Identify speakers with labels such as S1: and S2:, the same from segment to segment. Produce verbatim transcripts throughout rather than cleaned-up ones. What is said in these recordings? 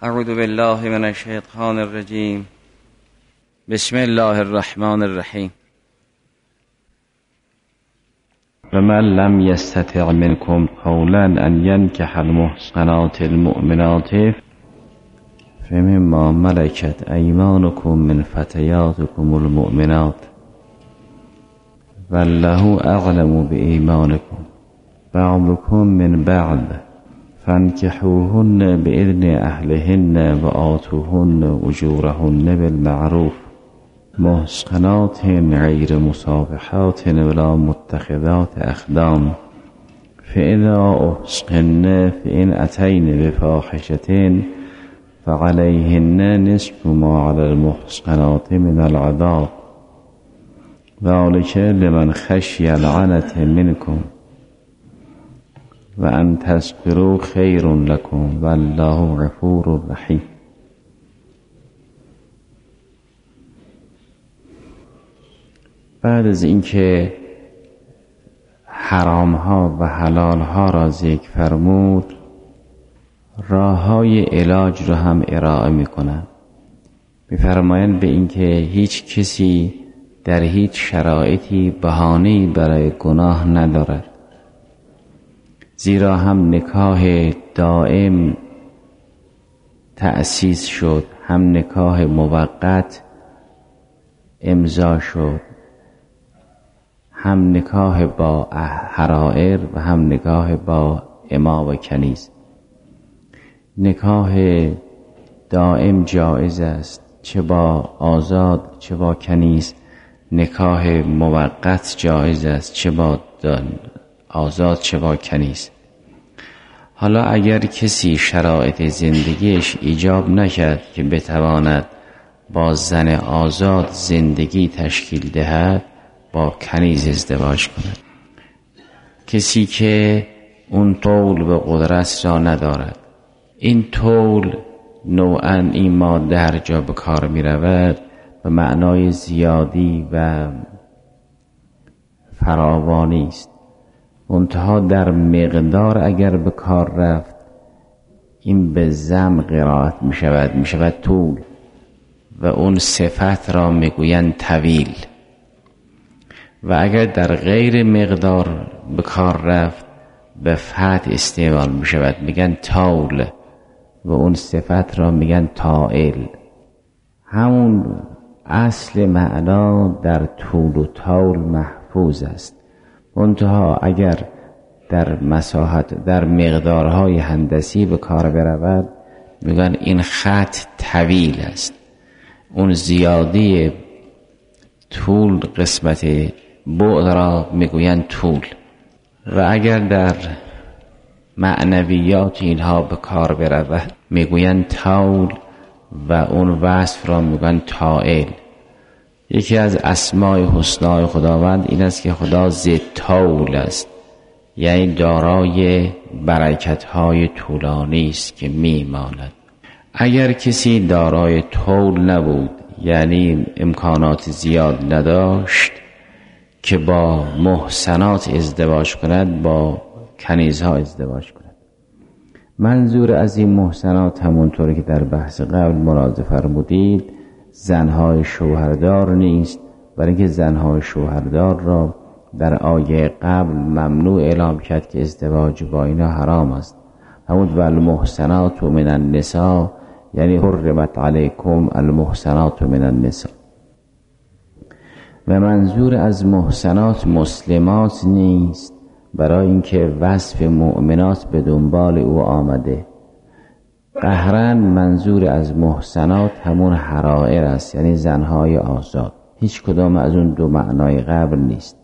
S1: اعوذ بالله من الشیطان الرجیم. بسم الله الرحمن الرحیم. ومن لم يستطع منكم طولا ان ينكح المحصنات المؤمنات فمما ملكت ايمانكم من فتياتكم المؤمنات والله اعلم بايمانكم بعضكم من بعض فانكحوهن بإذن أهلهن وآتوهن أجورهن بالمعروف محصنات غير مصافحات ولا متخذات أخدان فإذا أحصن فإن أتين بفاحشة فعليهن نصف ما على المحصنات من العذاب ذلك لمن خشي العنة منكم و ان تصبروا خیر لكم والله غفور رحیم. بعد از اینکه حرام ها و حلال ها را ذکر فرمود، راه های علاج رو هم ارائه می کنند. می فرمایند به اینکه هیچ کسی در هیچ شرایطی بهانه‌ای برای گناه ندارد، زیرا هم نکاح دائم تأسیس شد، هم نکاح موقت امضا شد، هم نکاح با حرائر و هم نکاح با اما و کنیز. نکاح دائم جایز است، چه با آزاد چه با کنیز. نکاح موقت جایز است، چه با آزاد چه با کنیز. حالا اگر کسی شرایط زندگیش ایجاب نکرد که بتواند با زن آزاد زندگی تشکیل دهد، با کنیز ازدواج کند. کسی که اون طول و قدرت را ندارد، این طول نوعاً این ماده هر جا به کار می رود به معنای زیادی و فراوانی است، منتها در مقدار اگر به کار رفت این به زم قرائت می شود، می شود طول، و اون صفت را می گویند طویل. و اگر در غیر مقدار به کار رفت به فتح استعمال می شود، میگن طول، و اون صفت را میگن طائل. همون اصل معنا در طول و طول محفوظ است، منتها اگر در مساحت در مقدارهای هندسی به کار برود میگن این خط طویل است. اون زیادی طول قسمت بعد را میگویند طول. و اگر در معنویات اینها به کار برود میگویند طول، و اون وصف را میگویند طائل. یکی از اسماء حسنای خداوند این است که خدا ذی طول است، یعنی دارای برکت‌های طولانی است که میماند. اگر کسی دارای طول نبود، یعنی امکانات زیاد نداشت که با محصنات ازدواج کند، با کنیزها ازدواج کند. منظور از این محصنات همونطوری که در بحث قبل ملاحظه فرمودید زنهای شوهردار نیست، برای اینکه زنهای شوهردار را در آیه قبل ممنوع اعلام کرد که ازدواج با اینا حرام است. همون والمحصنات من النساء یعنی حرمت علیکم المحصنات من النساء. و منظور از محصنات مسلمات نیست، برای اینکه وصف مؤمنات به دنبال او آمده. قهرن منظور از محصنات همون حرائر است، یعنی زنهای آزاد. هیچ کدام از اون دو معنای قبل نیست.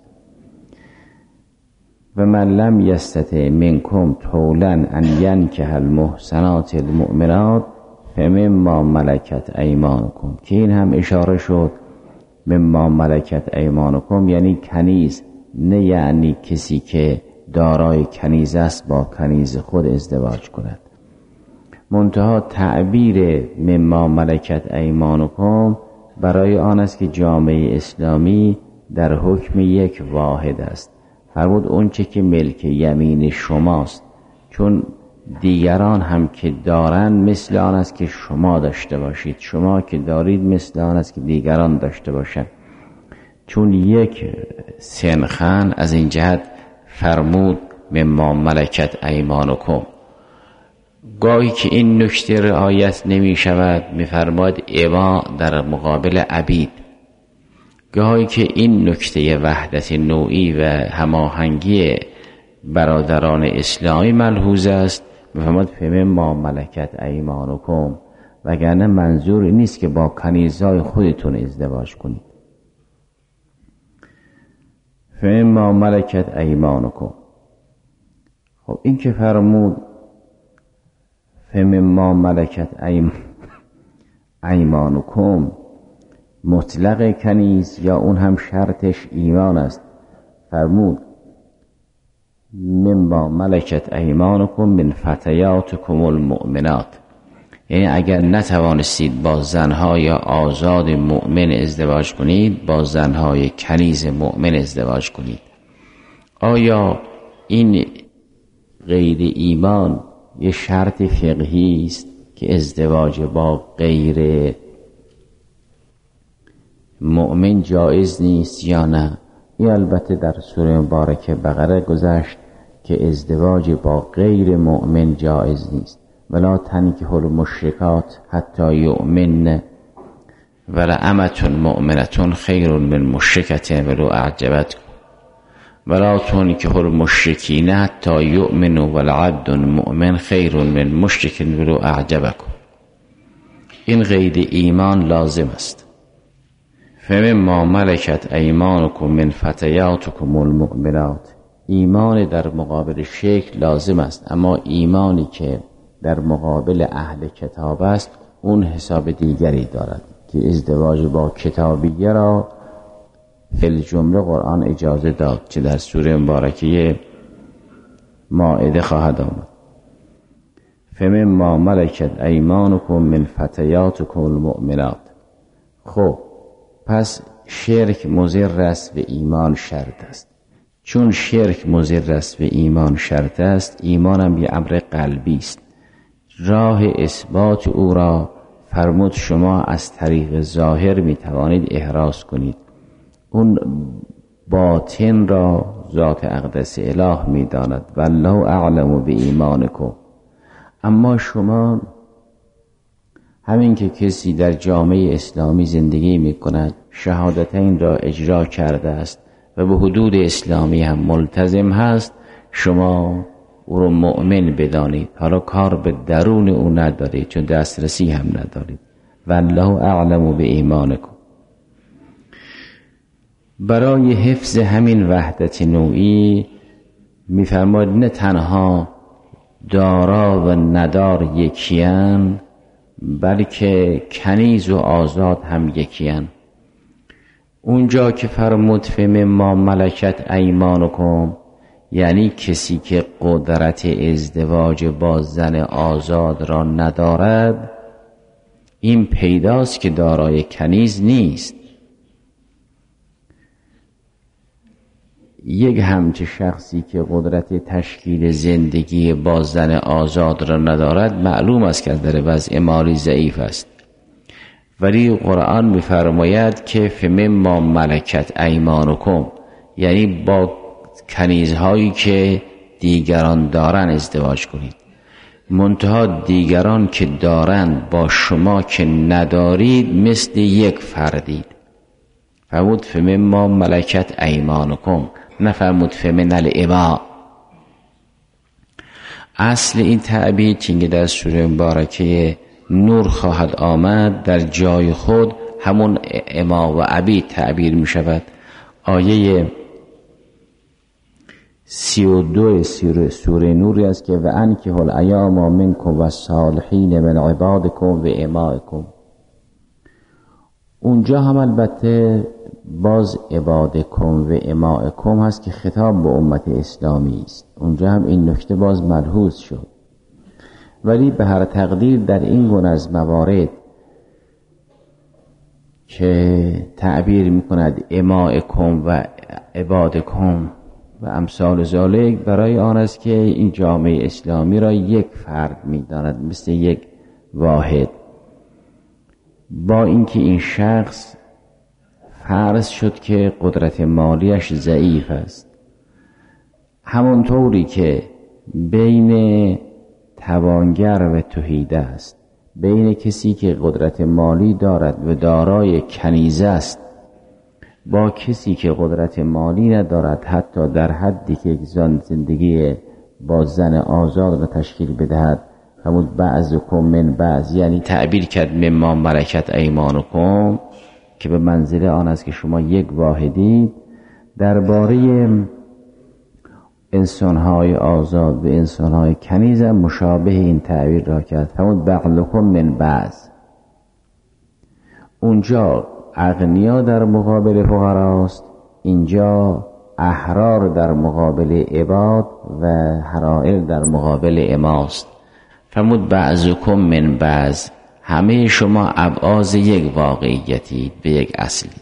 S1: و من لم یستطع منکم طولا ان ینکح المحصنات المؤمنات فمما ملکت ایمانکم، که این هم اشاره شد مما ملکت ایمانکم یعنی کنیز، نه یعنی کسی که دارای کنیز است با کنیز خود ازدواج کند. منتها تعبیر مما ملکت ایمانکم برای آن است که جامعه اسلامی در حکم یک واحد است. فرمود اون چه که ملک یمین شماست، چون دیگران هم که دارند مثل آن است که شما داشته باشید، شما که دارید مثل آن است که دیگران داشته باشند. چون یک سنخن از این جهت فرمود مما ملکت ایمانکم. گاهی که این نکته رعایت نمی شود می‌فرماید اما در مقابل عبید. گاهی که این نکته وحدت نوعی و هماهنگی برادران اسلامی ملحوظ است می‌فرماید فمما ملکت ایمانکم، وگرنه منظور نیست که با کنیزای خودتون ازدواج کنید. فمما ملکت ایمانکم. خب این که فرمود فمما ملکت ایمانکم مطلق کنیز یا اون هم شرطش ایمان است؟ فرمود مما ملکت ایمانکم من فتیاتکم المؤمنات، یعنی اگر نتوانستید با زنهای آزاد مؤمن ازدواج کنید با زنهای کنیز مؤمن ازدواج کنید. آیا این غیر ایمان یه شرط فقهی است که ازدواج با غیر مؤمن جایز نیست یا نه؟ این البته در سوره مبارکه بقره گذشت که ازدواج با غیر مؤمن جایز نیست. ولا تنکحوا المشرکات حتی یؤمن ولأمة مؤمنة خیر من مشرکة ولو اعجبتکم ولا تنکحوا المشرکین حتی یؤمنوا ولعبد مؤمن خیر من مشرک ولو اعجبکم. این غیر ایمان لازم است. فمما ملکت ایمانکم من فتیاتکم المؤمنات، ایمان در مقابل شرک لازم است، اما ایمانی که در مقابل اهل کتاب است اون حساب دیگری دارد که ازدواج با کتابیه را فی الجمله قرآن اجازه داد که در سوره مبارکه مائده خواهد آمد. فمما ملکت ایمانکم من فتیاتکم المؤمنات. خب پس شرک مضر است و ایمان شرط است. چون شرک مضر است و ایمان شرط است، ایمان هم یه امر قلبی است. راه اثبات او را فرمود شما از طریق ظاهر می توانید احراز کنید، اون باطن را ذات اقدس اله می داند والله اعلم به ایمانکم. اما شما همین که کسی در جامعه اسلامی زندگی می کند، شهادتین را اجرا کرده است و به حدود اسلامی هم ملتزم هست، شما او رو مؤمن بدانید، حالا کار به درون او ندارید چون دسترسی هم ندارید. والله اعلم به ایمانکم. برای حفظ همین وحدت نوعی می‌فرماید نه تنها دارا و ندار یکیان، بلکه کنیز و آزاد هم یکیان. اونجا که فرمود فمما ملکت ایمانکم یعنی کسی که قدرت ازدواج با زن آزاد را ندارد، این پیداست که دارای کنیز نیست. یک همچه شخصی که قدرت تشکیل زندگی با زن آزاد را ندارد، معلوم است که در وضع مالی ضعیف است. ولی قرآن می‌فرماید که فمما ملکت ایمانکم یعنی با کنیزهایی که دیگران دارن ازدواج کنید. منتها دیگران که دارن با شما که ندارید مثل یک فردید. فرمود فمما ملکت ایمانکم، نفرمود فمن الاماء. اصل این تعبیر که در سوره مبارکه نور خواهد آمد در جای خود همون اما و عبید تعبیر می شود. آیه سی و دو سوره, سوره نوری است که و انکحوا الایام منکم و الصالحین من عبادکم و امائکم. اونجا هم البته باز عبادکم و امائکم هست که خطاب به امت اسلامی است، اونجا هم این نکته باز ملحوظ شد. ولی به هر تقدیر در این گونه از موارد که تعبیر میکند امائکم و عبادکم و امثال ذالک برای آن است که این جامعه اسلامی را یک فرد می‌داند، مثل یک واحد. با اینکه این شخص فرض شد که قدرت مالیش ضعیف است، همونطوری که بین توانگر و تهیده است، بین کسی که قدرت مالی دارد و دارای کنیزه است با کسی که قدرت مالی ندارد، حتی در حدی که یک زن زندگی با زن آزاد را تشکیل بدهد، همون بعضکم من بعض، یعنی تعبیر کرد مما ملکت ایمانکم، که به منزله آن است که شما یک واحدید. درباره انسانهای آزاد و انسانهای کنیز مشابه این تعبیر را کرد، همون بعضکم من بعض. اونجا اغنیا در مقابل فقراست، اینجا احرار در مقابل عباد و حرائر در مقابل اماست. فرمود بعضکم من بعض، همه شما ابعاض یک واقعیتید، به یک اصلید.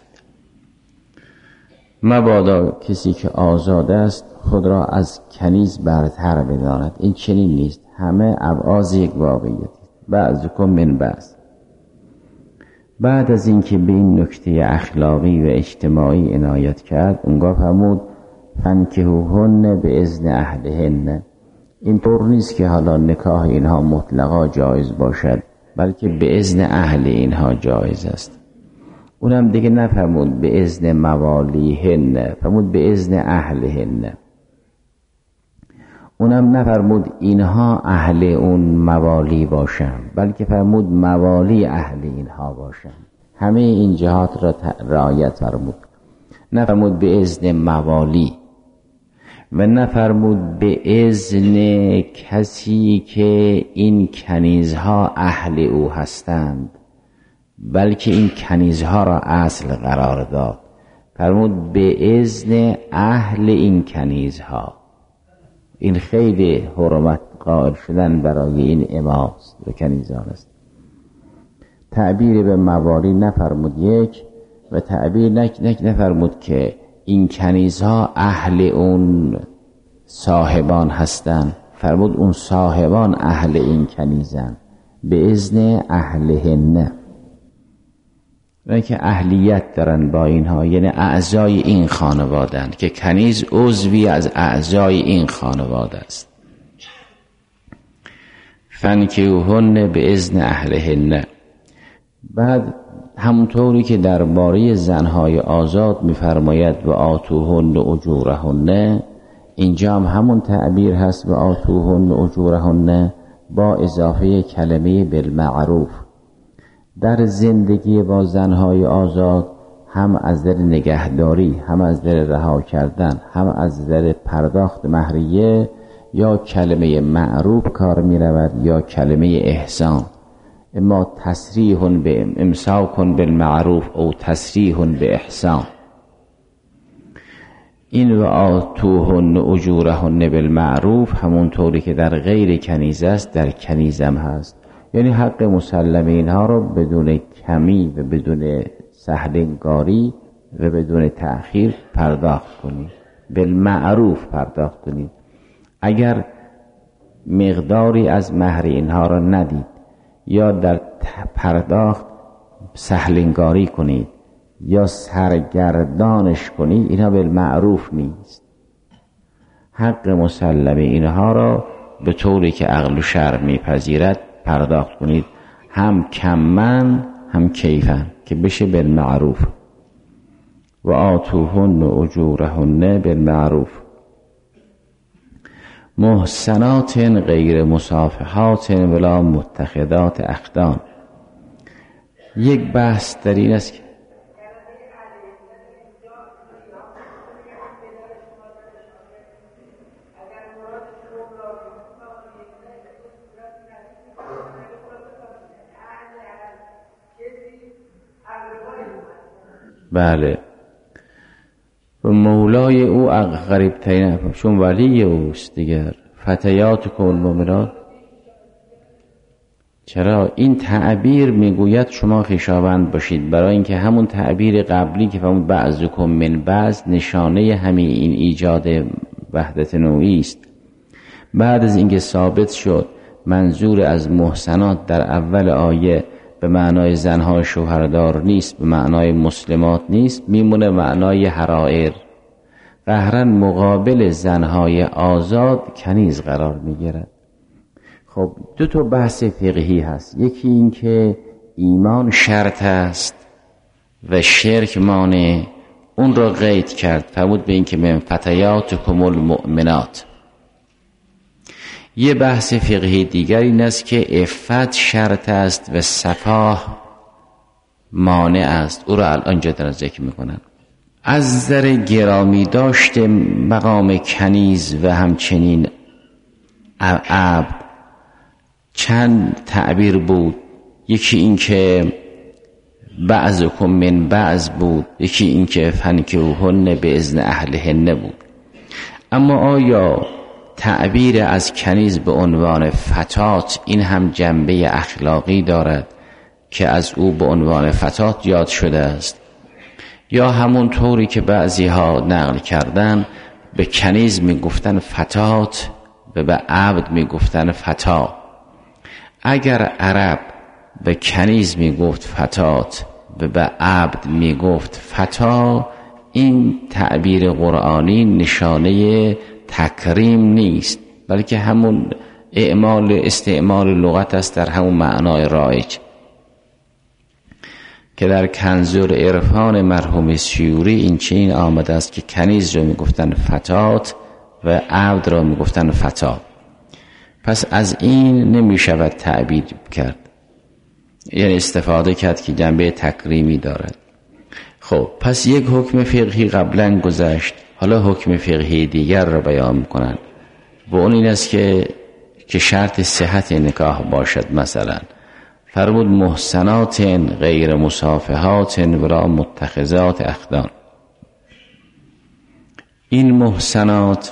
S1: مبادا کسی که آزاد است خود را از کنیز برتر بداند، این چنین نیست، همه ابعاض یک واقعیتید. بعضکم من بعض. بعد از اینکه به این نکته اخلاقی و اجتماعی عنایت کرد، اونگاه فرمود فانکحوهن به اذن اهلهن. این طور نیست که حالا نکاح اینها مطلقا جایز باشد، بلکه به اذن اهل اینها جایز است. اونم دیگه نفرمود به اذن موالیهن، فرمود به اذن اهلهن. اونم نفرمود اینها اهل اون موالی باشن، بلکه فرمود موالی اهل اینها باشن. همه این جهات را رعایت فرمود. نفرمود به اذن موالی و نفرمود به اذن کسی که این کنیزها اهل او هستند، بلکه این کنیزها را اصل قرار داد. فرمود به اذن اهل این کنیزها. این خیلی حرمت قائل شدن برای این اماست و کنیزان است. تعبیر به موالی نفرمود یک، و تعبیر نک نک نفرمود که این کنیزها اهل اون صاحبان هستند، فرمود اون صاحبان اهل این کنیزن، به اذن اهلهن. و که اهلیت دارن با اینها، یعنی اعضای این خانواده، که کنیز عضوی از اعضای این خانواده است. فانکحوهن به اذن اهلهن. بعد همونطوری که درباره زنهای آزاد می‌فرماید و آتوهن اجورهن، اینجا هم همون تعبیر هست و آتوهن اجورهن با اضافه کلمه بالمعروف. در زندگی با زنهای آزاد هم از در نگهداری، هم از در رها کردن، هم از در پرداخت مهریه یا کلمه معروف کار می رود یا کلمه احسان. اما تصریح به امساک بالمعروف او تصریح به احسان. این و آتوهن اجورهن بالمعروف همونطوری که در غیر کنیز است در کنیزم هست، یعنی حق مسلم اینها رو بدون کمی و بدون سهلنگاری و بدون تأخیر پرداخت کنید، بالمعروف پرداخت کنید. اگر مقداری از مهر اینها را ندید یا در پرداخت سهلنگاری کنید یا سرگردانش کنید، اینها بالمعروف نیست. حق مسلم اینها را به طوری که عقل و شرع میپذیرد پرداخت کنید، هم کمن هم کیفن، که بشه بالمعروف. و آتوهن اجورهن بالمعروف. محسنات غیر مصافحات ولا متخذات اخدان. یک بحث در این است که بله و مولای او غریب ترین، چون ولی اوست دیگر. فتیات کل مؤمنات. چرا این تعبیر میگوید شما خویشاوند باشید؟ برای اینکه همون تعبیر قبلی که فرمود بعضکم من بعض نشانه همین این ایجاد وحدت نوعی است. بعد از اینکه ثابت شد منظور از محسنات در اول آیه به معنای زنهای شوهردار نیست، به معنای مسلمات نیست، میمونه معنای حرائر. قهرا مقابل زنهای آزاد کنیز قرار میگیرد. خب دو تا بحث فقهی هست. یکی این که ایمان شرط است و شرک مانع، اون را قید کرد، فرمود به این که من فتیاتکم المؤمنات. یه بحث فقهی دیگر این است که عفت شرط است و صفاح مانع است، او را الان جدا ذکر میکنن. از نظر گرامی داشته مقام کنیز و همچنین عبد چند تعبیر بود. یکی این که بعضکم من بعض بود، یکی این که فنکحوهن به اذن اهلهن بود. اما آیا تعبیر از کنیز به عنوان فتات این هم جنبه اخلاقی دارد که از او به عنوان فتات یاد شده است، یا همون طوری که بعضی ها نقل کردن به کنیز می گفتن فتات و به عبد می گفتن فتا؟ اگر عرب به کنیز می گفت فتات و به عبد می گفت فتا، این تعبیر قرآنی نشانه تکریم نیست، بلکه همون اعمال استعمال لغت است در همون معنای رایج که در کنزور عرفان مرحوم سیوری این چنین آمده است که کنیز را میگفتن فتات و عبد را میگفتن فتا. پس از این نمیشود تعبیر کرد، یعنی استفاده کرد که جنبه تکریمی دارد. خب پس یک حکم فقهی قبلا گذشت، حالا حکم فقهی دیگر را بیان میکنن و اون این است که که شرط صحت نکاح باشد. مثلا فرمود محسنات غیر مصافحات ولا متخذات اخدان. این محسنات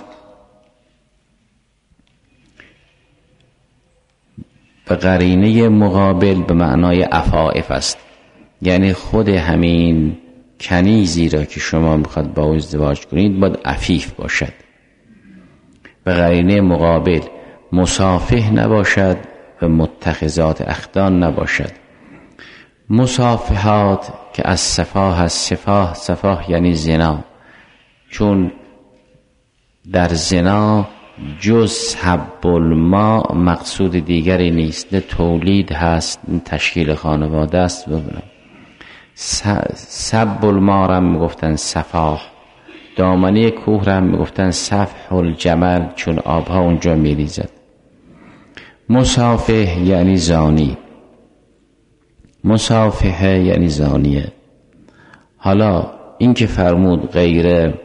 S1: به قرینه مقابل به معنای عفائف است، یعنی خود همین کنیزی را که شما میخواد با او ازدواج کنید باید عفیف باشد. به قرینه مقابل مصافح نباشد و متخذات اخدان نباشد. مصافحات که از صفاح از صفاح، صفاح یعنی زنا، چون در زنا جز حب الماء مقصود دیگری نیست، نه تولید هست نه تشکیل خانواده است. ببینم سب الماء را میگفتن صفاح، دامنه کوه را میگفتن صفح الجمل چون آبها اونجا میریزد. مصافح یعنی زانی، مصافحه یعنی زانیه. حالا این که فرمود غیر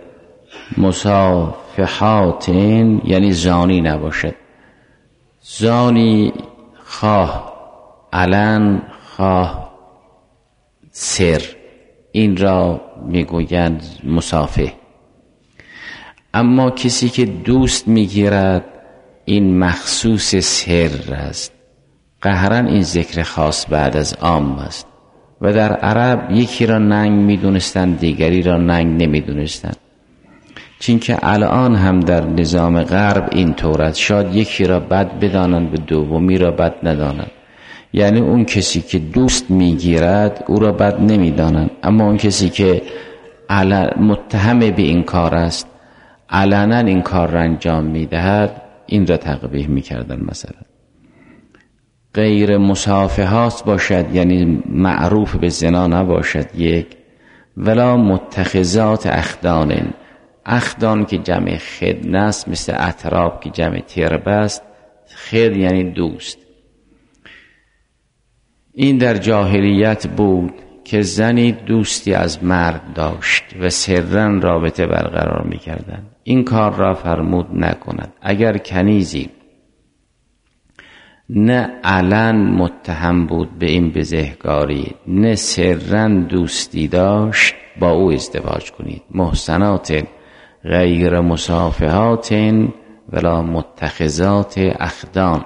S1: مصافحات یعنی زانی نباشد. زانی خواه علن خواه سر، این را میگویند مصافح. اما کسی که دوست میگیرد این مخصوص سر است، قهرا این ذکر خاص بعد از عام است. و در عرب یکی را ننگ میدونستند دیگری را ننگ نمیدونستند، چون که الان هم در نظام غرب این طور است، شاید یکی را بد بدانند و دومی را بد ندانند. یعنی اون کسی که دوست میگیرد او را بد نمیدانند، اما اون کسی که متهم به این کار است علنا این کار را انجام میدهد این را تقبیح میکردن. مثلا غیر مصافحات باشد یعنی معروف به زنا نباشد یک، ولا متخذات اخدان، اخدان که جمع خدن است، مثل اطراب که جمع تربه است. خد یعنی دوست. این در جاهلیت بود که زنی دوستی از مرد داشت و سرن رابطه برقرار میکردن. این کار را فرمود نکند. اگر کنیزی نه علن متهم بود به این بزهکاری نه سرن دوستی داشت، با او ازدواج کنید. محسنات غیر مصافحات ولا متخذات اخدان.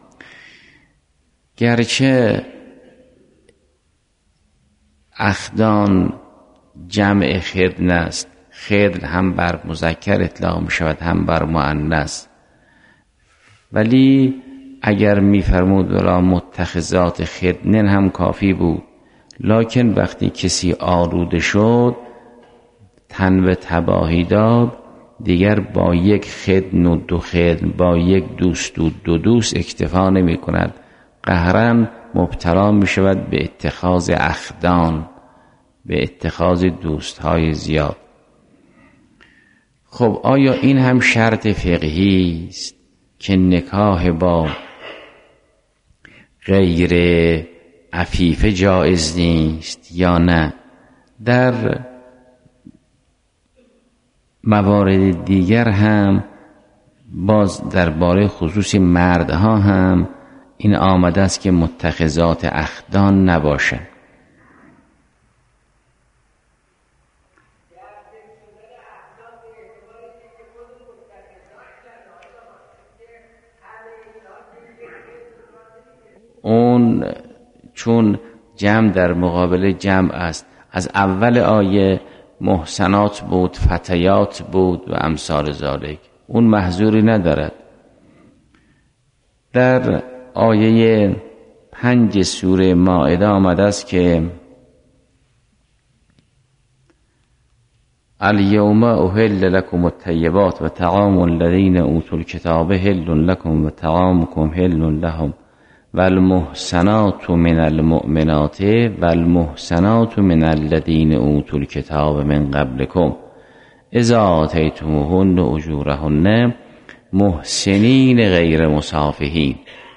S1: گرچه اخدان جمع خدن است، خدر هم بر مذکر اطلاق می شود هم بر مؤنث. ولی اگر می فرمود ولا متخذات خدن هم کافی بود، لکن وقتی کسی آلوده شد تن به تباهی داد، دیگر با یک خدن و دو خدن، با یک دوست و دو دوست اکتفا نمی کند، قهرا مبتلا می شود به اتخاذ اخدان، به اتخاذ دوست های زیاد. خب آیا این هم شرط فقهی است که نکاح با غیر عفیفه جایز نیست یا نه؟ در موارد دیگر هم باز درباره خصوص مردها هم این آمده است که متخذات اخدان نباشند. اون چون جمع در مقابل جمع است، از اول آیه محسنات بود، فتیات بود و امثال ذالک، اون محظوری ندارد. در آیه پنج سوره مائده آمده است که الیوم احل لکم الطیبات و طعام الذین اوتوا الکتاب حل لکم و طعامکم حل لهم والمحسنات من المؤمنات والمحسنات من الذین اوتوا الکتاب من قبلکم اذا آتیتموهن اجورهن محسنین غیر مسافحین.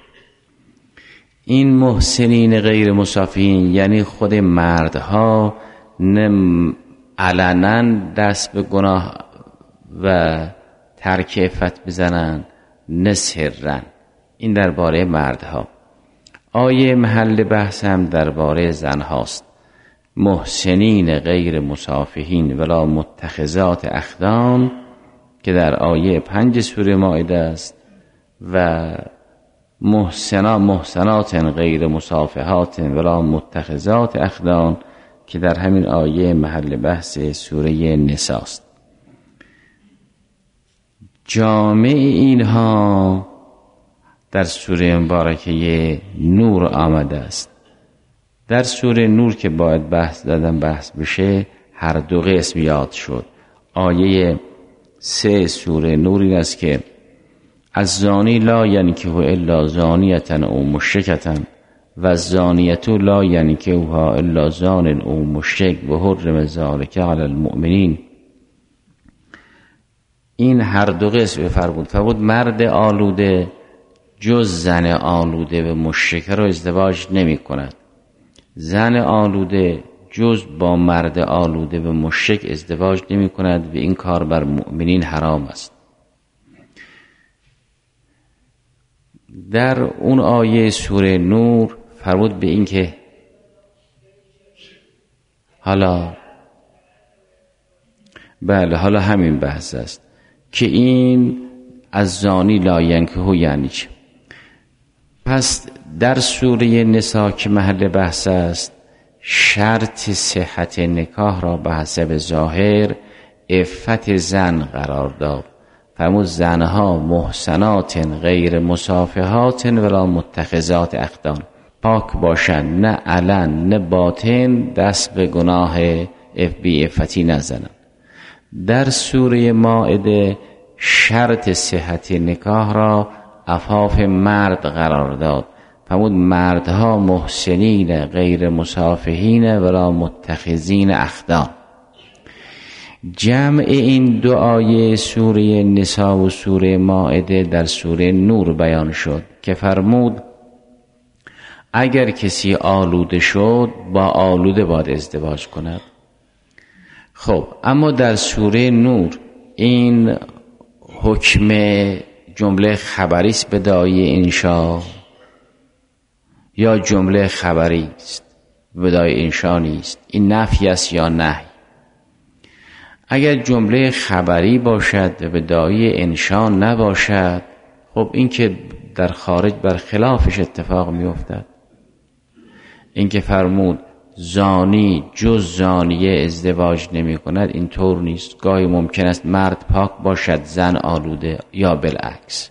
S1: این محسنین غیر مسافحین یعنی خود مردها نه علنا دست به گناه و ترک عفت بزنن نه سرا. این درباره مردها. آیه محل بحث هم درباره زنهاست. محسنین غیر مسافحین ولا متخذات اخدان که در آیه پنج سوره مائده است و محسنا محسنات غیر مسافحات ولا متخذات اخدان که در همین آیه محل بحث سوره نساء است. جامع اینها در سوره مبارکه نور آمده است. در سوره نور که باید بحث دادن بحث بشه هر دو قسم یاد شد. آیه سه سوره نور این است که از زانی لا ینکح الا زانیة او مشرکة و الزانیة لا ینکحها الا زان او مشرک و حرم ذلک علی المؤمنین. این هر دو قسم فرمود. فرمود مرد آلوده جز زن آلوده به مشرکه رو ازدواج نمی کند. زن آلوده جز با مرد آلوده به مشرک ازدواج نمی کند و این کار بر مؤمنین حرام است. در اون آیه سوره نور فرمود به این که حالا بله حالا همین بحث است که این از زانی لا ینکحو یعنی چه. پس در سوره نساء که محل بحث است شرط صحت نکاح را به حسب ظاهر عفت زن قرار داد. فرمود زنها محسنات غیر مسافحات ولا متخذات اخدان، پاک باشند، نه علن نه باطن دست به گناه بی عفتی نزنند. در سوره مائده شرط صحت نکاح را عفاف مرد قرار داد. فرمود مردها محسنین غیر مسافحین ولا متخذین اخدان. جمع این دو آیه سوره نساء و سوره مائده در سوره نور بیان شد که فرمود اگر کسی آلوده شد با آلوده باید ازدواج کند. خب اما در سوره نور این حکم جمله خبری است به داعی انشا یا جمله خبری است به داعی انشا نیست؟ این نفی است یا نهی؟ اگر جمله خبری باشد و به داعی انشا نباشد، خب این که در خارج بر خلافش اتفاق می افتد. این که فرمود زانی جز زانیه ازدواج نمی کند، این طور نیست. گاهی ممکن است مرد پاک باشد زن آلوده، یا بالعکس.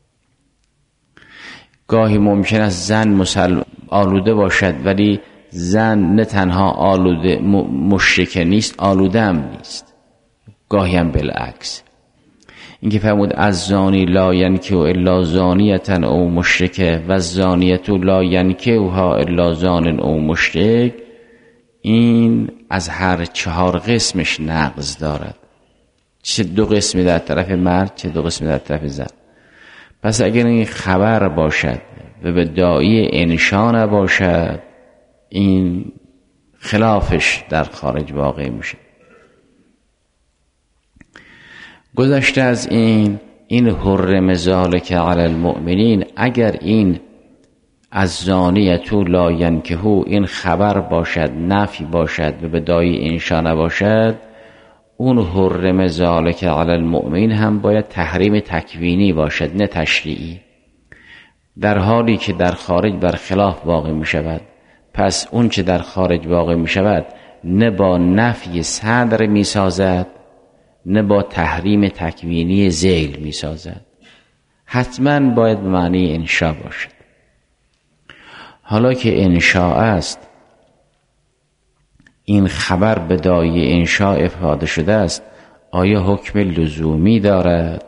S1: گاهی ممکن است زن مسلم آلوده باشد ولی زن نه تنها آلوده مشرکه نیست، آلوده هم نیست. گاهی هم بالعکس. این که فرمود از زانی لا ینکحو الا زانیة او مشرکه و زانیة لا ینکحها الا زان او مشرک، این از هر چهار قسمش نقض دارد، چه دو قسمی در طرف مرد چه دو قسمی در طرف زن. پس اگر این خبر باشد و به داعی انشا نباشد، این خلافش در خارج واقع میشه. گذشته از این این حرم ذالک علی المؤمنین، اگر این از زانیة لا ینکحوا این خبر باشد، نفی باشد و به داعی انشا نباشد، اون حرم ذالک علی المؤمنین هم باید تحریم تکوینی باشد نه تشریعی، در حالی که در خارج برخلاف واقع می شود. پس اون چه در خارج واقع می شود نه با نفی صدر می سازد نه با تحریم تکوینی ذیل می سازد، حتما باید به معنی انشا باشد. حالا که انشا است، این خبر به داعی انشا افاده شده است، آیا حکم لزومی دارد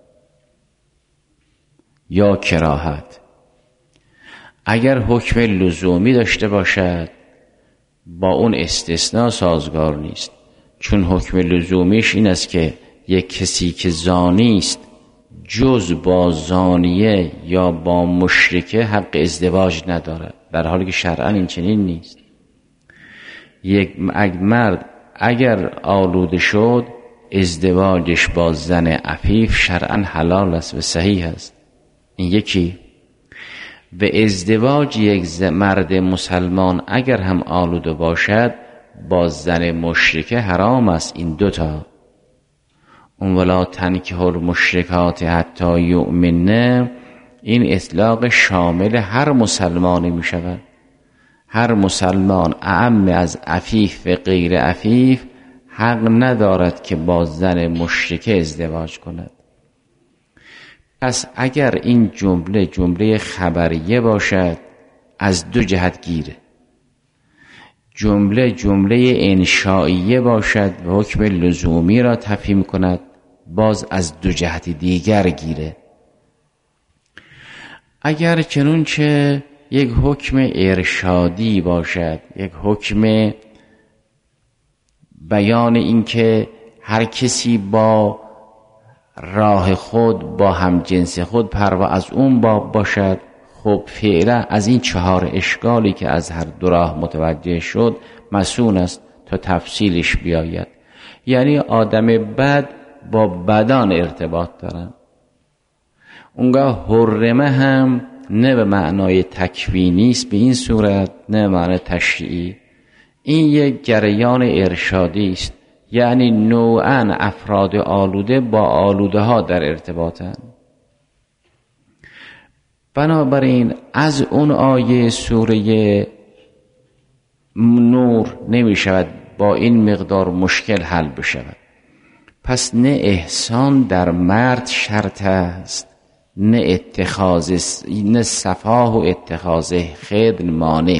S1: یا کراهت؟ اگر حکم لزومی داشته باشد با اون استثناء سازگار نیست، چون حکم لزومیش این است که یک کسی که زانی است جز با زانیه یا با مشرکه حق ازدواج ندارد، در حالی که شرعاً این چنین نیست. یک مرد اگر آلوده شد، ازدواجش با زن عفیف شرعاً حلال است و صحیح است. این یکی. و ازدواج یک مرد مسلمان اگر هم آلوده باشد با زن مشرکه حرام است. این دوتا. اون ولا تنکحوا المشرکات حتی یؤمنن، این اطلاق شامل هر مسلمانی می شود. هر مسلمان اعم از عفیف و غیر عفیف حق ندارد که با زن مشرکه ازدواج کند. پس اگر این جمله جمله خبریه باشد از دو جهت گیره، جمله جمله انشائیه باشد و حکم لزومی را تفهیم کند، باز از دو جهت دیگر گیره. اگر چنانچه یک حکم ارشادی باشد، یک حکم بیان این که هر کسی با راه خود با هم جنس خود پروا از اون باب باشد، خب فعلا از این چهار اشکالی که از هر دو راه متوجه شد مسئول است تا تفصیلش بیاید. یعنی آدم بد با بدان ارتباط دارن. اونگاه حرمه هم نه به معنای تکوینی است به این صورت، نه به معنای تشریعی. این یک جریان ارشادی است، یعنی نوعاً افراد آلوده با آلوده ها در ارتباطن. بنابراین از اون آیه سوره نور نمی شود با این مقدار مشکل حل بشود. پس نه احسان در مرد شرط است، نه اتخاذ نه صفاه و اتخاذ خدن مانع.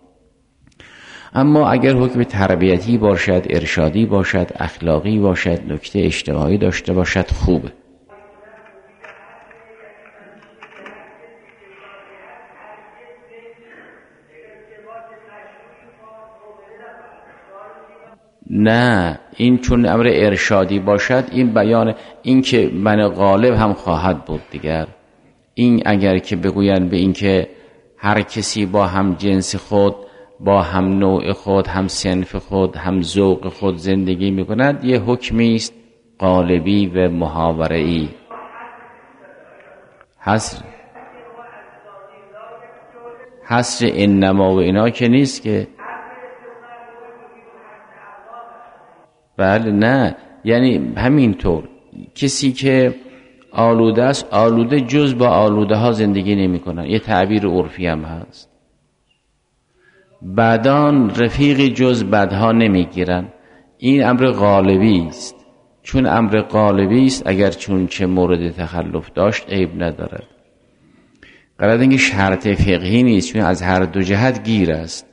S1: اما اگر حکم تربیتی باشد، ارشادی باشد، اخلاقی باشد، نکته اجتماعی داشته باشد، خوبه. نه، این چون امر ارشادی باشد، این بیان این که من غالب هم خواهد بود دیگر. این اگر که بگوین به این که هر کسی با هم جنس خود، با هم نوع خود، هم صنف خود، هم ذوق خود زندگی میکند، یه حکمی است غالبی و محاوره‌ای. حصر حصر انما و اینا که نیست که. بله نه، یعنی همینطور کسی که آلوده است، آلوده جز با آلوده ها زندگی نمی کنن. یه تعبیر عرفی هم هست. بدان رفیقی جز بدها نمیگیرن. این امر غالبی است. چون امر غالبی است اگر چون چه مورد تخلف داشت عیب ندارد. قرار اینکه شرط فقهی نیست، چون از هر دو جهت گیر است.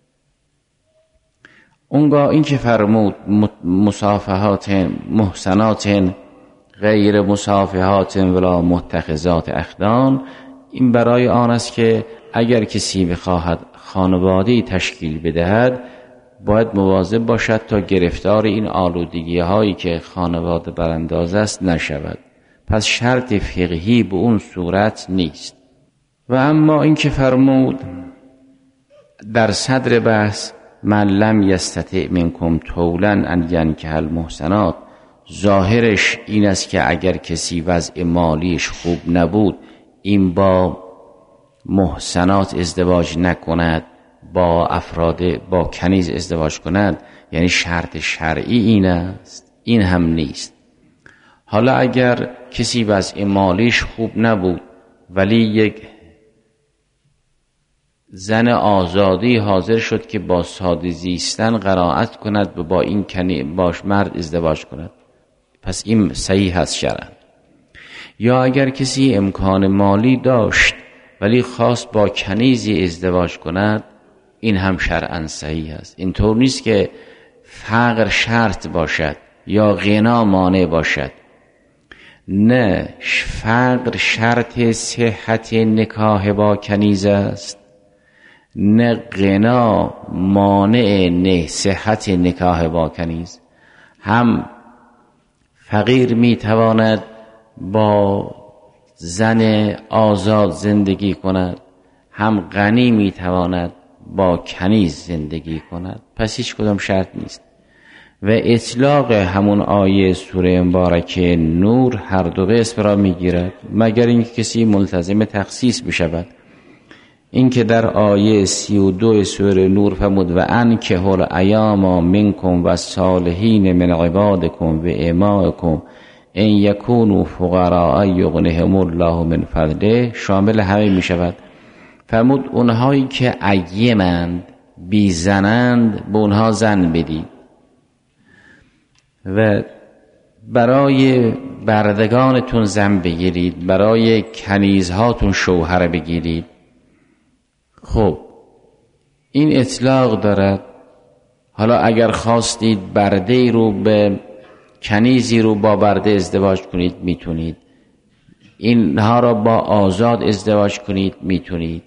S1: اونگاه این که فرمود مصافحات محسنات غیر مصافحات ولا متخذات اخدان، این برای آن است که اگر کسی بخواهد خانواده‌ای تشکیل بدهد باید مواظب باشد تا گرفتار این آلودگی هایی که خانواده برانداز است نشود. پس شرط فقهی به اون صورت نیست. و اما این که فرمود در صدر بحث من لم یستطع منکم طولا ان ینکح المحسنات، ظاهرش این است که اگر کسی وضع مالیش خوب نبود این با محسنات ازدواج نکند، با افراد با کنیز ازدواج کند، یعنی شرط شرعی این است. این هم نیست. حالا اگر کسی وضع مالیش خوب نبود ولی یک زن آزادی حاضر شد که با ساده زیستن قناعت کند و با این کنی باش مرد ازدواج کند، پس این صحیح هست شرعاً. یا اگر کسی امکان مالی داشت ولی خواست با کنیزی ازدواج کند، این هم شرعاً صحیح است. اینطور نیست که فقر شرط باشد یا غنا مانع باشد. نه، فقر شرط صحت نکاح با کنیز است، نه غنا مانع نه صحت نکاح با کنیز. هم فقیر میتواند با زن آزاد زندگی کند، هم غنی میتواند با کنیز زندگی کند. پس هیچ کدام شرط نیست. و اطلاق همون آیه سوره مبارکه نور هر دو قسم را میگیرد، مگر اینکه کسی ملتزم تخصیص بشود. این که در آیه سی و دو سوره نور فرمود و انکحوا الایام منکم و صالحین من عبادکم و امائکم ان یکونوا فقراء یغنیهم الله من فضله، شامل همه می شود. فرمود اونهایی که ایمند بی زنند به اونها زن بدید و برای بردگانتون زن بگیرید، برای کنیزهاتون شوهر بگیرید. خب این اطلاق دارد. حالا اگر خواستید برده رو به کنیزی رو با برده ازدواج کنید میتونید، اینها را با آزاد ازدواج کنید میتونید.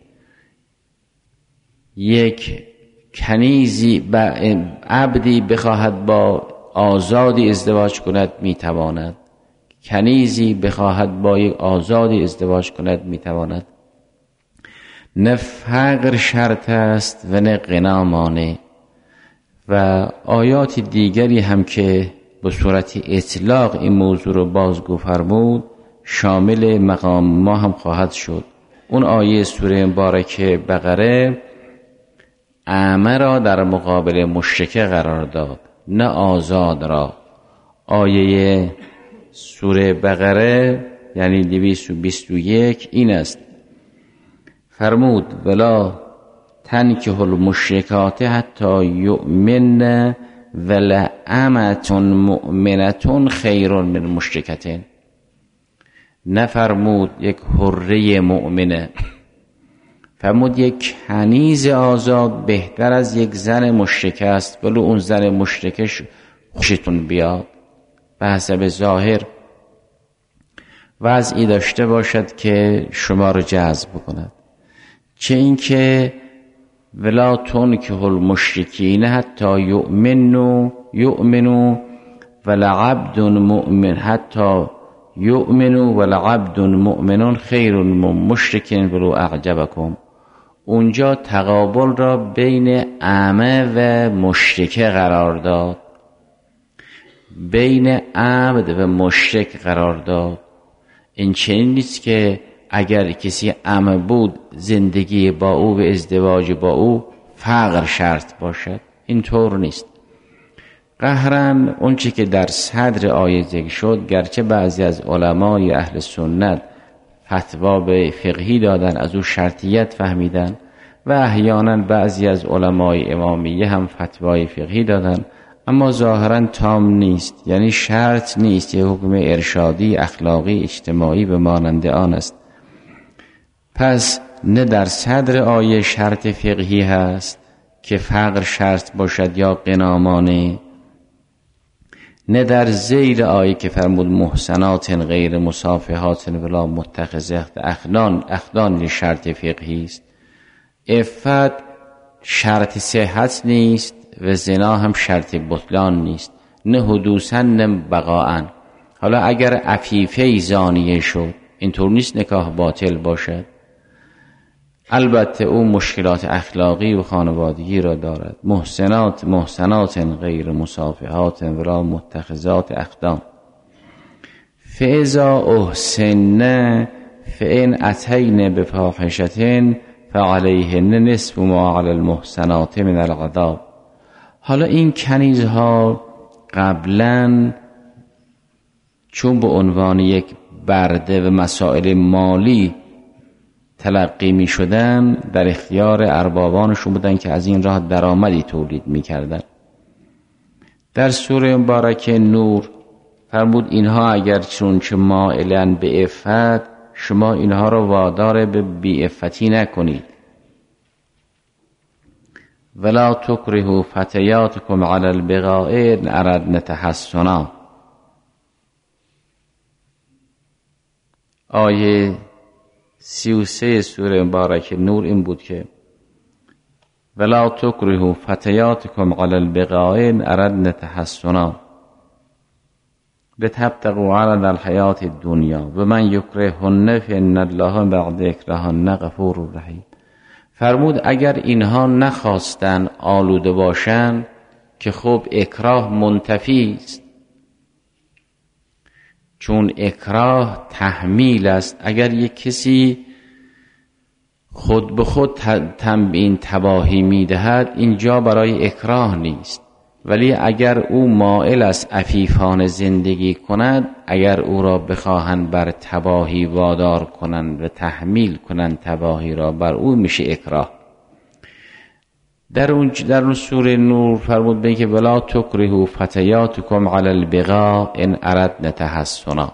S1: یک کنیزی با عبدی بخواهد با آزادی ازدواج کند میتواند، کنیزی بخواهد با یک آزادی ازدواج کند میتواند. نه فقر شرط است و نه غنا مانع. و آیات دیگری هم که به صورت اطلاق این موضوع رو بازگو فرمود شامل مقام ما هم خواهد شد. اون آیه سوره مبارکه بقره اعمه را در مقابل مشرکه قرار داد، نه آزاد را. آیه سوره بقره یعنی دویست و بیست و یک این است، فرمود ولا تنکحوا المشرکات حتی یؤمن ولامة مؤمنة خیر من مشرکة. نفرمود یک حره مؤمنه، فرمود یک کنیز آزاد بهتر از یک زن مشرکه است، ولو اون زن مشرکه خوشتون بیاد به حسب ظاهر وضعی داشته باشد که شما رو جذب کند. چه این که ولا تنکحوا المشرکین حتی یؤمنوا یؤمنوا ولعبد مؤمن حتی یؤمنوا ولعبد مؤمن خیر من مشرک ولو اعجبکم. اونجا تقابل را بین اعمه و مشرکه قرار داد، بین عبد و مشرک قرار داد. این چنین نیست که اگر کسی اعمه بود زندگی با او و ازدواج با او فقر شرط باشد، اینطور نیست. قهرن اون چی که در صدر آیه ذکر شد، گرچه بعضی از علمای اهل سنت فتوا به فقهی دادن، از او شرطیت فهمیدن، و احیانا بعضی از علمای امامیه هم فتوای فقهی دادن، اما ظاهرا تام نیست، یعنی شرط نیست، یه حکم ارشادی اخلاقی اجتماعی به مانند آن است. پس نه در صدر آیه شرط فقهی هست که فقر شرط باشد یا غنامانه، نه در زیر آیه که فرمود محسنات غیر مصافحات ولا متخذات اخدان اخدان شرط فقهی است. عفت شرط صحت نیست و زنا هم شرط بطلان نیست، نه حدوثا نه بقاء. حالا اگر عفیفه زانیه شد اینطور نیست نکاح باطل باشد، البته او مشکلات اخلاقی و خانوادگی را دارد. محسنات محسنات غیر مصافحات ولا متخذات اخدان. فاذا احسن فان اتین بفاحشة فعلیهن نصف ما علی المحسنات من العذاب. حالا این کنیزها قبلا چون به عنوان یک برده و مسائل مالی تلقی می شدن، در اختیار اربابانشون بودن که از این راه درآمدی تولید می کردن. در سوره مبارکه نور فرمود اینها اگر چون چه مائلن به عفت، شما اینها را وادار به بی‌عفتی نکنید. ولا تکرهوا فتیاتکم علی البغاء ان اردن تحصنا. آیه سی و سه سوره مبارکه نور این بود که ولا تکرهوا فتیاتکم علی البغاء ان اردن تحصنا لتبتغوا عرض الحیات الدنیا و من یکرههن فان الله بعد اکراههن غفور رحیم. فرمود اگر اینها نخواستن آلوده باشن که خب اکراه منتفی است، چون اکراه تحمیل است. اگر یک کسی خود به خود تنبیه تباهی میدهد اینجا برای اکراه نیست، ولی اگر او مائل است عفیفانه زندگی کند، اگر او را بخواهند بر تباهی وادار کنند و تحمیل کنند تباهی را بر او، میشه اکراه. در اون در اون سوره نور فرمود به که ولا تکرهوا فتیاتکم علی البغاء ان اردن تحصنا.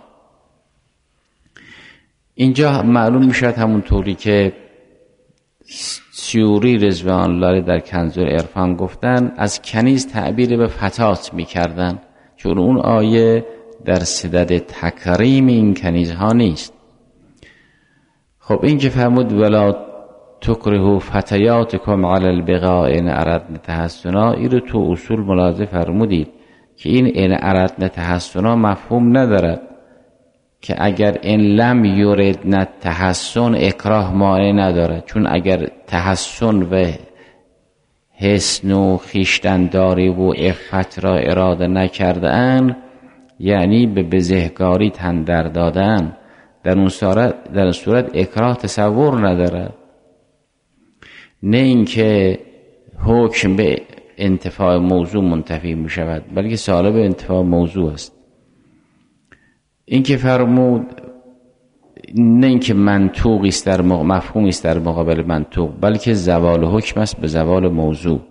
S1: اینجا معلوم میشد همونطوری که سیوری رضوان الله در کنز العرفان گفتن، از کنیز تعبیر به فتات میکردن، چون اون آیه در صدد تکریم این کنیزها نیست. خب این که فرمود ولا تکرهوا فتیاتکم علی البغاء ان اردن تحصنا، این رو تو اصول ملاحظه فرمودید که این ان اردن تحصنا مفهوم ندارد که اگر ان لم یردن تحسن اکراه مانع ندارد، چون اگر تحسن و حسن و خویشتن‌داری و عفت را اراده نکردن یعنی به بزهکاری تن در دادن، در اون صورت در اون صورت اکراه تصور ندارد. نه اینکه حکم به انتفاع موضوع منتفی می شود، بلکه سالب انتفاع موضوع است. این که فرمود نه اینکه منطوقی است در مفهومی است در مقابل منطوق، بلکه زوال حکم است به زوال موضوع،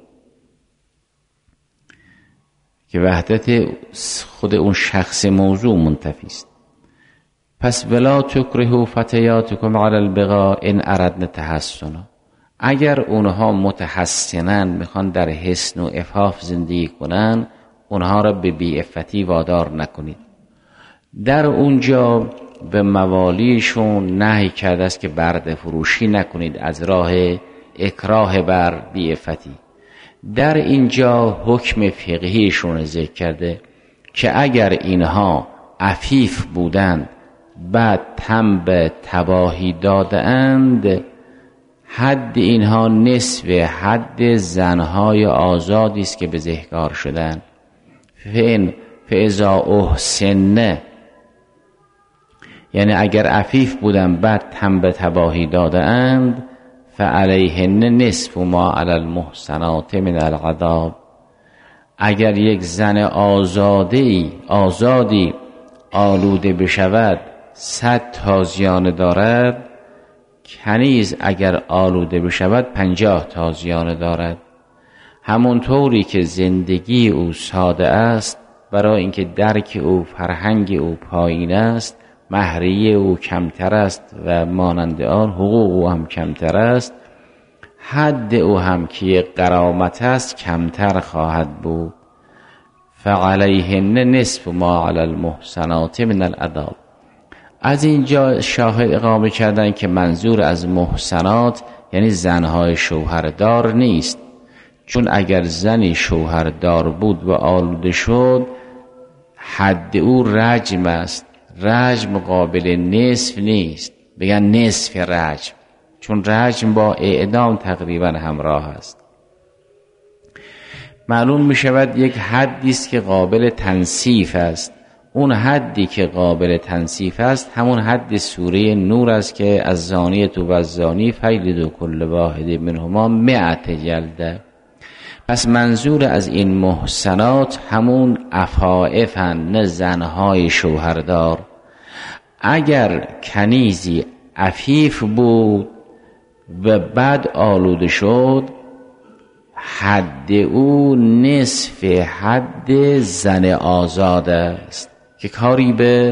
S1: که وحدت خود اون شخص موضوع منتفی است. پس ولا تکرهوا فتیاتکم علی البغاء ان اردن تحصنا، اگر اونها متحسنن میخوان در حسن و عفاف زندگی کنن، اونها را به بی‌عفتی وادار نکنید. در اونجا به موالیشون نهی کرده است که برده فروشی نکنید از راه اکراه بر بی‌عفتی. در اینجا حکم فقهیشون ذکر کرده که اگر اینها عفیف بودند بعد تن به تباهی دادند، حد اینها نصف حد زنهای آزادی است که بزهکار شدند. فین فاذا احسن، یعنی اگر عفیف بودن بعد تن به تباهی دادند، فعلیهن نصف ما علی المحسنات من العذاب. اگر یک زن آزادی آزادی آلوده بشود صد تازیانه دارد کنیز اگر آلوده بشود پنجاه تازیانه دارد. همونطوری که زندگی او ساده است، برای اینکه درک او، فرهنگ او پایین است، مهریه او کمتر است و مانند آن حقوق او هم کمتر است، حد او هم که غرامت است کمتر خواهد بود. فعلیهن نصف ما علی المحصنات من العذاب. از اینجا شاهد اقامه کردن که منظور از محصنات یعنی زنهای شوهردار نیست، چون اگر زنی شوهردار بود و آلوده شد حد او رجم است. رجم قابل نصف نیست، بگن نصف رجم، چون رجم با اعدام تقریبا همراه است. معلوم می شود یک حدی است که قابل تنصیف است. اون حدی که قابل تنصیف است همون حد سوره نور است که از زانیه و الزانی فجلدوا کل واحد منهما مئة جلده. پس منظور از این محصنات همون عفائفن، نه زنهای شوهردار. اگر کنیزی عفیف بود و بعد آلوده شد، حد او نصف حد زن آزاد است که کاری به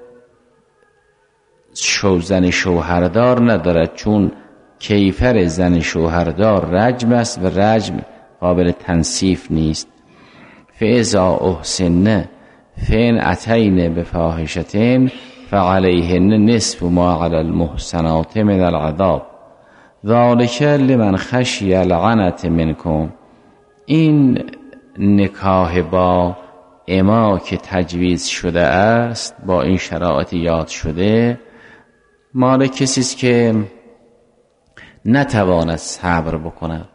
S1: شو زن شوهردار ندارد، چون کیفر زن شوهردار رجم است و رجم قابل تنصیف نیست. فاذا احسن فان اتین بفاحشة فعلیهن نصف ما علی المحصنات من العذاب ذلک لمن خشی العنة منکم. این نکاح با اما که تجویز شده است، با این شرایط یاد شده، مال کسی است که نتواند صبر بکند.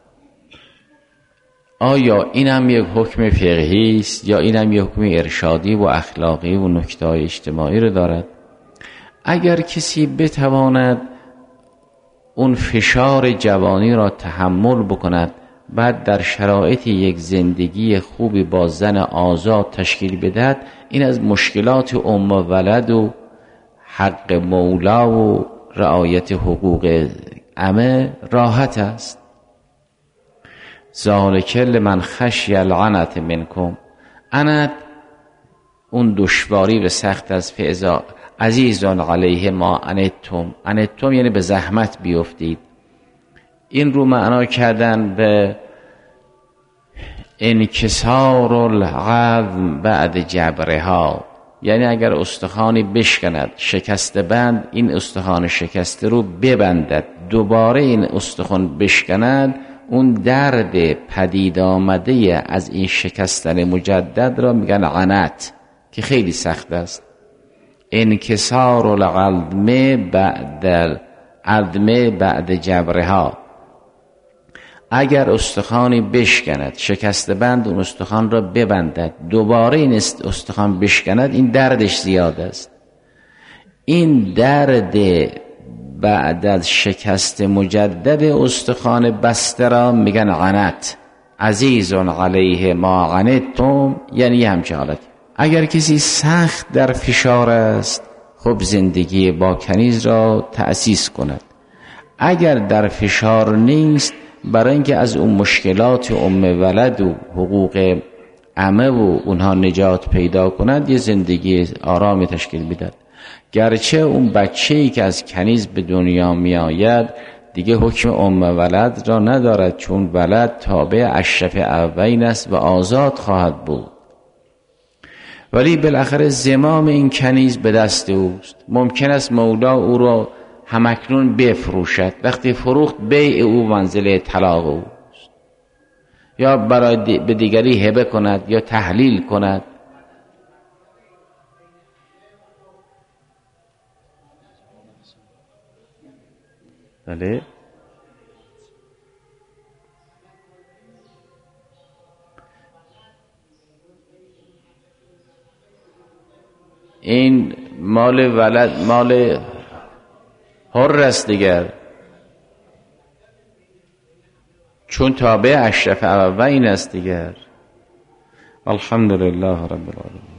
S1: آیا این هم یک حکم فقهی است یا این هم یک حکم ارشادی و اخلاقی و نکته‌های اجتماعی رو دارد؟ اگر کسی بتواند اون فشار جوانی را تحمل بکند، بعد در شرایط یک زندگی خوبی با زن آزاد تشکیل بدهد، این از مشکلات ام و ولد و حق مولا و رعایت حقوق عمه راحت است. ذالک لمن خشی العنة منکم. عنت اون دشواری و سخت از فعضا عزیزان علیه ما عنتم. عنتم یعنی به زحمت بیفتید. این رو معنا کردن به انکسار العظم بعد جبرها، یعنی اگر استخوانی بشکند، شکست بند این استخوان شکسته رو ببندد، دوباره این استخوان بشکند، اون درد پدید آمده از این شکستن مجدد را میگن عنت، که خیلی سخت است. انکسار العظم بعد العظم بعد جبرها. اگر استخوانی بشکند، شکست بند اون استخوان را ببندد، دوباره این استخوان بشکند، این دردش زیاد است. این درد بعد از شکست مجدد استخوان بسته را میگن عنت. عزیزون علیه ما عنتم، یعنی همچه حالت. اگر کسی سخت در فشار است، خب زندگی با کنیز را تأسیس کند. اگر در فشار نیست، برای اینکه از اون مشکلات ام ولد و حقوق عمه و اونها نجات پیدا کند، یه زندگی آرامی تشکیل بدهد. گرچه اون بچه‌ای که از کنیز به دنیا می آید دیگه حکم ام ولد را ندارد، چون ولد تابع اشرف ابوین است و آزاد خواهد بود. ولی بالاخره زمام این کنیز به دست اوست. ممکن است مولا او را همکنون بفروشد، وقتی فروخت بیع او منزله طلاق اوست، یا برای دی به دیگری هبه کند یا تحلیل کند. بله این مال ولد مال حر است دیگر، چون تابع اشرف ابوین است دیگر. الحمدلله رب العالمین.